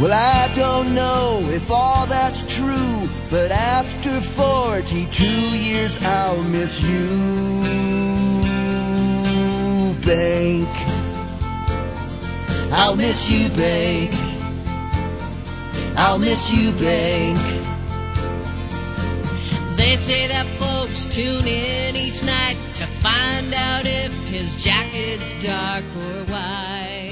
Well, I don't know if all that's true, but after 42 years I'll miss you, bank. I'll miss you, bank. I'll miss you, bank. They say that folks tune in each night to find out if his jacket's dark or white.